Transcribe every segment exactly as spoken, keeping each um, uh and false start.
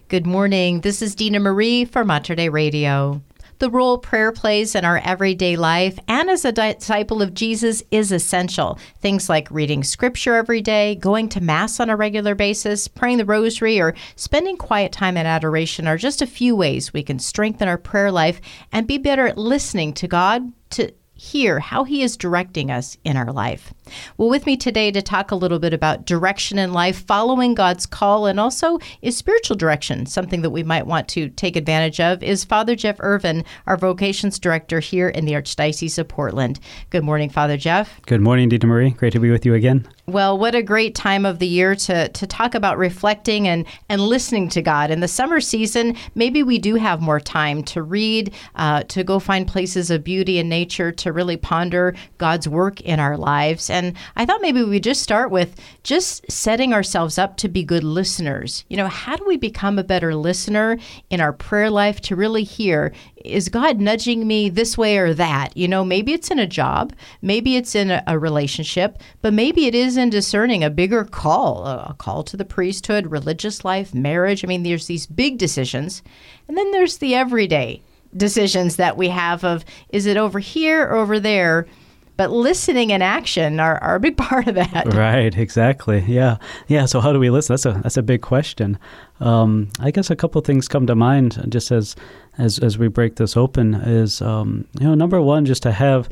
Good morning. This is Dina Marie for Mater Dei Radio. The role prayer plays in our everyday life and as a disciple of Jesus is essential. Things like reading scripture every day, going to Mass on a regular basis, praying the rosary, or spending quiet time in adoration are just a few ways we can strengthen our prayer life and be better at listening to God to hear how He is directing us in our life. Well, with me today to talk a little bit about direction in life, following God's call, and also is spiritual direction, something that we might want to take advantage of, is Father Jeff Irvin, our vocations director here in the Archdiocese of Portland. Good morning, Father Jeff. Good morning, Dina Marie. Great to be with you again. Well, what a great time of the year to, to talk about reflecting and, and listening to God. In the summer season, maybe we do have more time to read, uh, to go find places of beauty and nature, to really ponder God's work in our lives. And I thought maybe we just start with just setting ourselves up to be good listeners. You know, how do we become a better listener in our prayer life to really hear, is God nudging me this way or that? You know, maybe it's in a job, maybe it's in a, a relationship, but maybe it is in discerning a bigger call, a call to the priesthood, religious life, marriage. I mean, there's these big decisions. And then there's the everyday decisions that we have of, is it over here or over there? But listening and action are, are a big part of that. Right, exactly. Yeah. Yeah. So how do we listen? That's a that's a big question. Um, I guess a couple of things come to mind just as as, as we break this open is, um, you know, number one, just to have,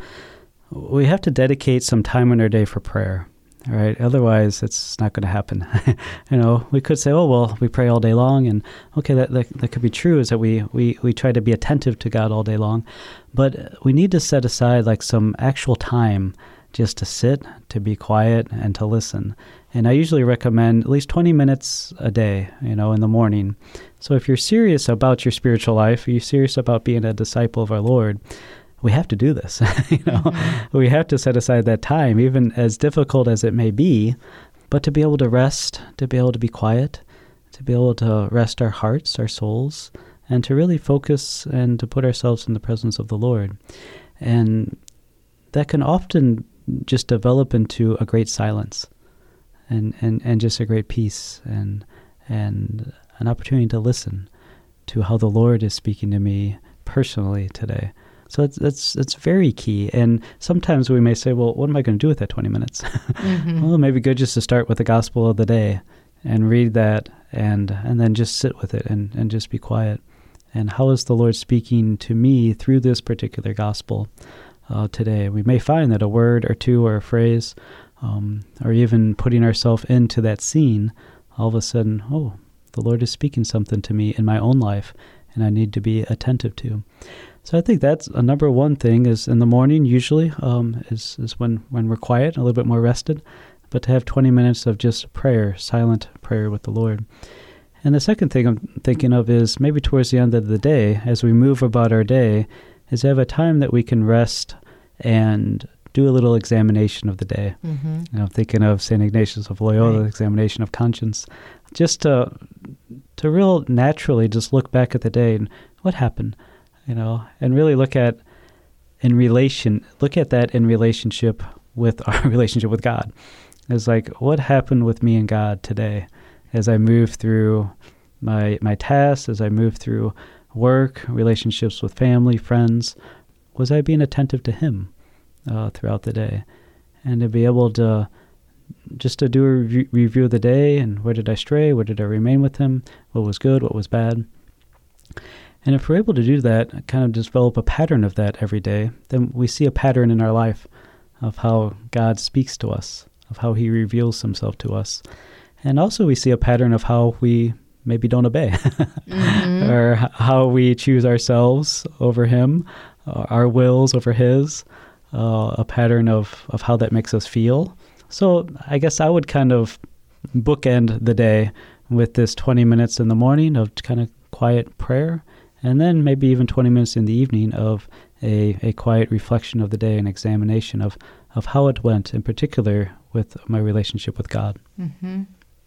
we have to dedicate some time in our day for prayer. All right. Otherwise, it's not going to happen. You know, we could say, oh, well, we pray all day long. And okay, that, that, that could be true, is that we, we, we try to be attentive to God all day long. But we need to set aside like some actual time just to sit, to be quiet, and to listen. And I usually recommend at least twenty minutes a day, you know, in the morning. So if you're serious about your spiritual life, you're serious about being a disciple of our Lord, we have to do this. you know, mm-hmm. We have to set aside that time, even as difficult as it may be, but to be able to rest, to be able to be quiet, to be able to rest our hearts, our souls, and to really focus and to put ourselves in the presence of the Lord. And that can often just develop into a great silence and, and, and just a great peace and and an opportunity to listen to how the Lord is speaking to me personally today. So it's, it's, it's very key. And sometimes we may say, well, what am I going to do with that twenty minutes? Mm-hmm. Well, it may be good just to start with the gospel of the day and read that and and then just sit with it and, and just be quiet. And how is the Lord speaking to me through this particular gospel uh, today? We may find that a word or two or a phrase um, or even putting ourselves into that scene, all of a sudden, oh, the Lord is speaking something to me in my own life and I need to be attentive to. So I think that's a number one thing is in the morning usually um, is, is when, when we're quiet, a little bit more rested, but to have twenty minutes of just prayer, silent prayer with the Lord. And the second thing I'm thinking of is maybe towards the end of the day, as we move about our day, is to have a time that we can rest and do a little examination of the day. Mm-hmm. You know, thinking of Saint Ignatius of Loyola, right. Examination of conscience, just to, to real naturally just look back at the day and what happened. You know, and really look at in relation, look at that in relationship with our relationship with God. It's like, what happened with me and God today as I move through my my tasks, as I move through work, relationships with family, friends? Was I being attentive to Him uh, throughout the day? And to be able to just to do a re- review of the day and where did I stray, where did I remain with Him, what was good, what was bad. And if we're able to do that, kind of develop a pattern of that every day, then we see a pattern in our life of how God speaks to us, of how He reveals Himself to us. And also we see a pattern of how we maybe don't obey, mm-hmm. or how we choose ourselves over Him, uh, our wills over His, uh, a pattern of, of how that makes us feel. So I guess I would kind of bookend the day with this twenty minutes in the morning of kind of quiet prayer, and then maybe even twenty minutes in the evening of a, a quiet reflection of the day and examination of, of how it went, in particular with my relationship with God. Mm-hmm.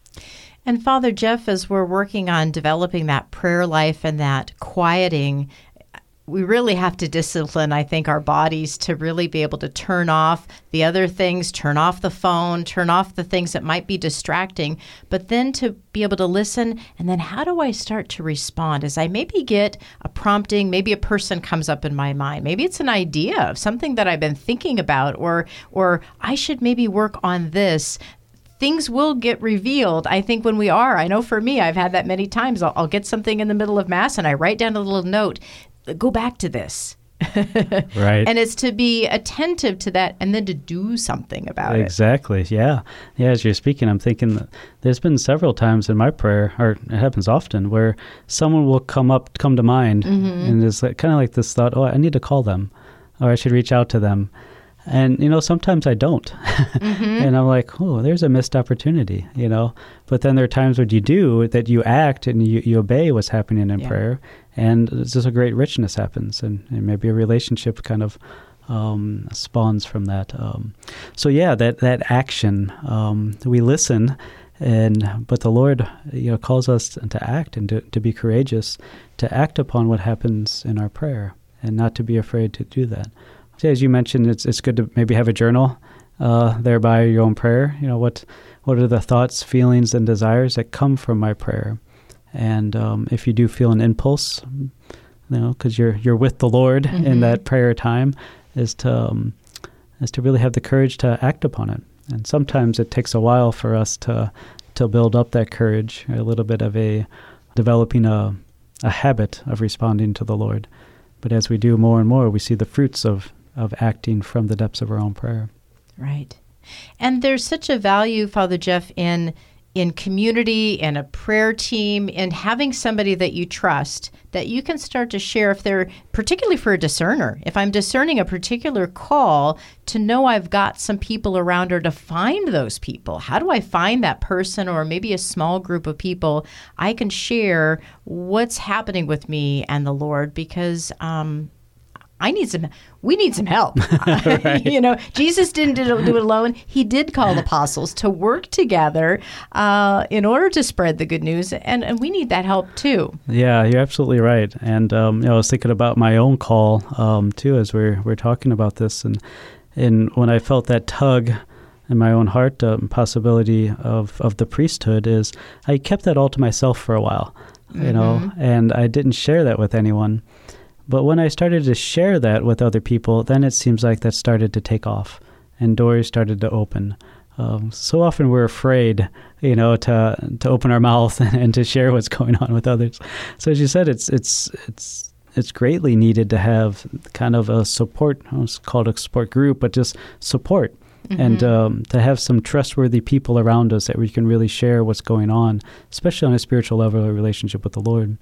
And Father Jeff, as we're working on developing that prayer life and that quieting, we really have to discipline, I think, our bodies to really be able to turn off the other things, turn off the phone, turn off the things that might be distracting, but then to be able to listen. And then how do I start to respond as I maybe get a prompting, maybe a person comes up in my mind, maybe it's an idea of something that I've been thinking about, or or I should maybe work on this. Things will get revealed, I think, when we are. I know for me, I've had that many times. I'll, I'll get something in the middle of Mass and I write down a little note, go back to this. Right. And it's to be attentive to that and then to do something about exactly. it. Exactly. Yeah. Yeah. As you're speaking, I'm thinking that there's been several times in my prayer, or it happens often, where someone will come up, come to mind, mm-hmm. and it's like, kind of like this thought, oh, I need to call them, or I should reach out to them. And, you know, sometimes I don't. Mm-hmm. And I'm like, oh, there's a missed opportunity, you know. But then there are times when you do, that you act and you, you obey what's happening in yeah. prayer. And it's just a great richness happens. And, and maybe a relationship kind of um, spawns from that. Um, so, yeah, that, that action, um, we listen. And but the Lord, you know, calls us to act and to, to be courageous, to act upon what happens in our prayer and not to be afraid to do that. As you mentioned, it's it's good to maybe have a journal uh, there by your own prayer. You know, what what are the thoughts, feelings, and desires that come from my prayer? And um, if you do feel an impulse, you know, because you're you're with the Lord mm-hmm. in that prayer time, is to um, is to really have the courage to act upon it. And sometimes it takes a while for us to to build up that courage, a little bit of a developing a a habit of responding to the Lord. But as we do more and more, we see the fruits of of acting from the depths of our own prayer. Right. And there's such a value, Father Jeff, in in community, in a prayer team, in having somebody that you trust, that you can start to share if they're, particularly for a discerner, if I'm discerning a particular call, to know I've got some people around, or to find those people. How do I find that person, or maybe a small group of people I can share what's happening with me and the Lord, because um I need some, we need some help. Right. You know, Jesus didn't do it, do it alone. He did call apostles to work together uh, in order to spread the good news. And, and we need that help too. Yeah, you're absolutely right. And um, you know, I was thinking about my own call um, too, as we're, we're talking about this. And, and when I felt that tug in my own heart, um, possibility of, of the priesthood, is I kept that all to myself for a while, mm-hmm. you know, and I didn't share that with anyone. But when I started to share that with other people, then it seems like that started to take off and doors started to open. Um, so often we're afraid, you know, to to open our mouth and, and to share what's going on with others. So as you said, it's it's it's it's greatly needed to have kind of a support, it's called a support group, but just support. Mm-hmm. And um, to have some trustworthy people around us that we can really share what's going on, especially on a spiritual level, a relationship with the Lord.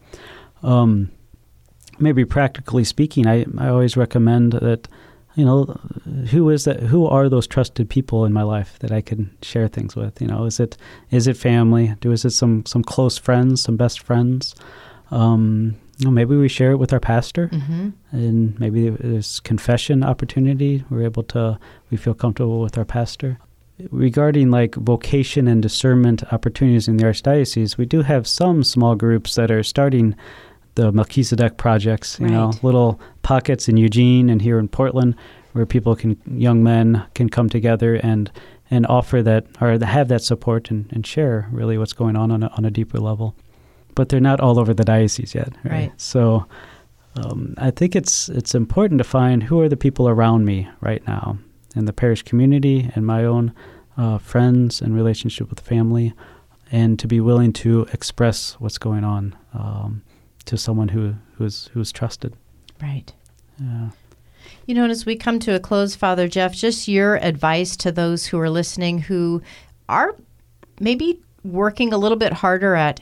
Um Maybe practically speaking, I, I always recommend that, you know, who is that? Who are those trusted people in my life that I can share things with? You know, is it is it family? Do is it some some close friends, some best friends? Um, you know, maybe we share it with our pastor, mm-hmm. and maybe there's confession opportunity. We're able to we feel comfortable with our pastor. Regarding like vocation and discernment opportunities in the Archdiocese, we do have some small groups that are starting the Melchizedek projects, you right. know, little pockets in Eugene and here in Portland where people can, young men can come together and and offer that, or have that support and, and share really what's going on on a, on a deeper level. But they're not all over the diocese yet, right? right. So um, I think it's it's important to find who are the people around me right now in the parish community and my own uh, friends and relationship with family, and to be willing to express what's going on um, to someone who who's who's trusted. Right. Yeah. You know, and as we come to a close, Father Jeff, just your advice to those who are listening who are maybe working a little bit harder at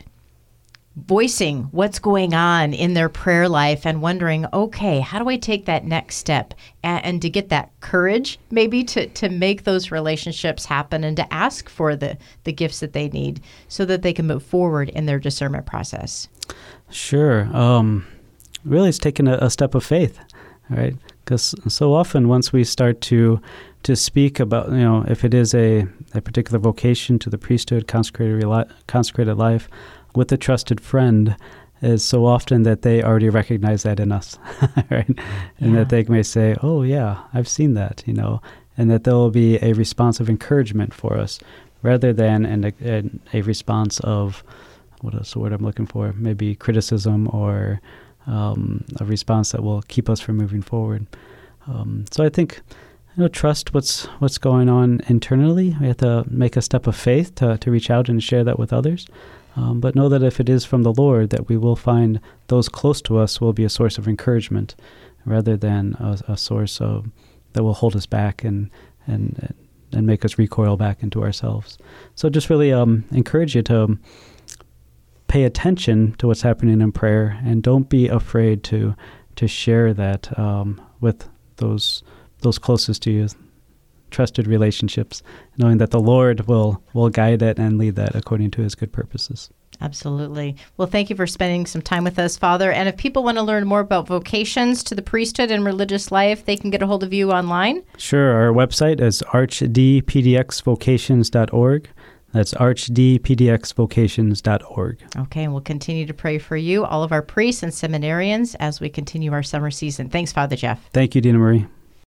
voicing what's going on in their prayer life and wondering, okay, how do I take that next step and, and to get that courage maybe to, to make those relationships happen and to ask for the, the gifts that they need so that they can move forward in their discernment process? Sure. Um, really, it's taking a, a step of faith, right? Because so often once we start to to speak about, you know, if it is a, a particular vocation to the priesthood, consecrated, consecrated life, with a trusted friend, is so often that they already recognize that in us, right? And Yeah. that they may say, oh, yeah, I've seen that, you know, and that there will be a response of encouragement for us rather than an, an, a response of, what is the word I'm looking for? Maybe criticism or um, a response that will keep us from moving forward. Um, so I think, you know, trust what's what's going on internally. We have to make a step of faith to, to reach out and share that with others. Um, but know that if it is from the Lord, that we will find those close to us will be a source of encouragement rather than a, a source of that will hold us back and and and make us recoil back into ourselves. So just really um, encourage you to pay attention to what's happening in prayer, and don't be afraid to to share that um, with those those closest to you, trusted relationships, knowing that the Lord will will guide it and lead that according to his good purposes. Absolutely. Well, thank you for spending some time with us, Father. And if people want to learn more about vocations to the priesthood and religious life, they can get a hold of you online. Sure. Our website is arch d p d x vocations dot org. That's arch d p d x vocations dot org. Okay, and we'll continue to pray for you, all of our priests and seminarians, as we continue our summer season. Thanks, Father Jeff. Thank you, Dina Marie.